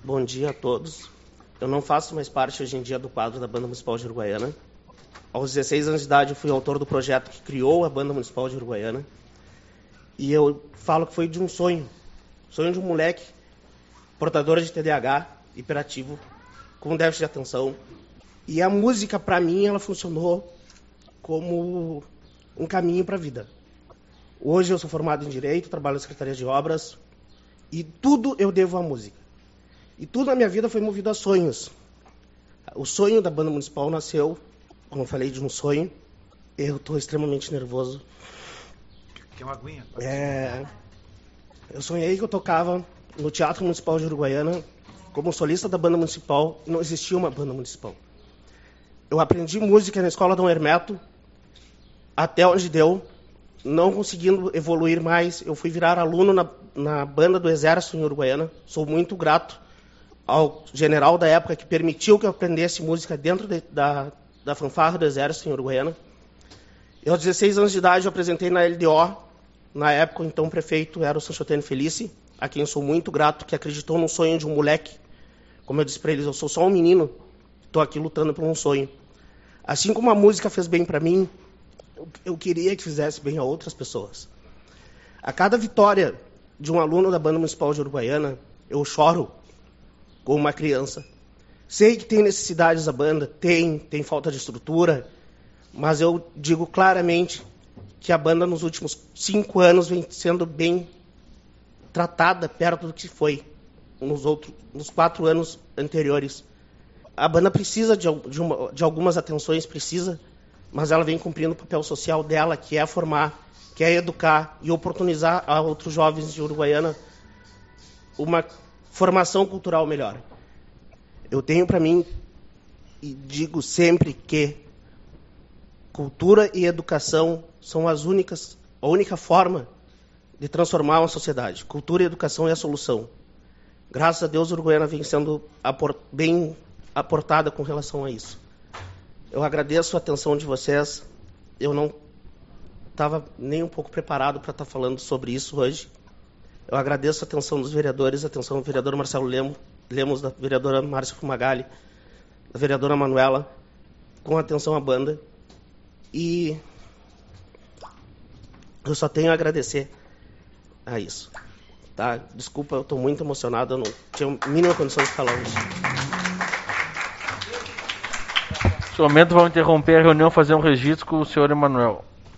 bom dia a todos. Eu não faço mais parte hoje em dia do quadro da Banda Municipal de Uruguaiana. Aos 16 anos de idade, eu fui autor do projeto que criou a Banda Municipal de Uruguaiana. E eu falo que foi de um sonho de um moleque portador de TDAH, hiperativo, com déficit de atenção. E a música, para mim, ela funcionou como um caminho para a vida. Hoje eu sou formado em Direito, trabalho na Secretaria de Obras, e tudo eu devo à música. E tudo na minha vida foi movido a sonhos. O sonho da Banda Municipal nasceu, como eu falei, de um sonho. Eu estou extremamente nervoso. Quer uma aguinha? Eu sonhei que eu tocava no Teatro Municipal de Uruguaiana como solista da Banda Municipal, e não existia uma Banda Municipal. Eu aprendi música na Escola Dom Hermeto, até onde deu, não conseguindo evoluir mais. Eu fui virar aluno na Banda do Exército em Uruguaiana. Sou muito grato ao general da época que permitiu que eu aprendesse música dentro da fanfarra do Exército em Uruguaiana. E aos 16 anos de idade eu apresentei na LDO, na época então o prefeito era o Sanchotene Felice, a quem eu sou muito grato, que acreditou no sonho de um moleque. Como eu disse para eles, eu sou só um menino, estou aqui lutando por um sonho. Assim como a música fez bem para mim, eu queria que fizesse bem a outras pessoas. A cada vitória de um aluno da Banda Municipal de Uruguaiana, eu choro como uma criança. Sei que tem necessidades da banda, tem falta de estrutura, mas eu digo claramente que a banda nos últimos 5 anos vem sendo bem tratada perto do que foi nos 4 anos anteriores. A banda precisa de algumas atenções, mas ela vem cumprindo o papel social dela, que é formar, que é educar e oportunizar a outros jovens de Uruguaiana uma formação cultural melhor. Eu tenho para mim, e digo sempre, que cultura e educação são a única forma de transformar uma sociedade. Cultura e educação é a solução. Graças a Deus, a Uruguaiana vem sendo bem aportada com relação a isso. Eu agradeço a atenção de vocês. Eu não estava nem um pouco preparado para estar falando sobre isso hoje. Eu agradeço a atenção dos vereadores, a atenção do vereador Marcelo Lemos, da vereadora Márcia Fumagalli, da vereadora Manuela, com atenção à banda. E eu só tenho a agradecer a isso. Tá? Desculpa, eu estou muito emocionado, eu não tinha a mínima condição de falar hoje. Nesse momento, vamos interromper a reunião, fazer um registro com o senhor Emanuel.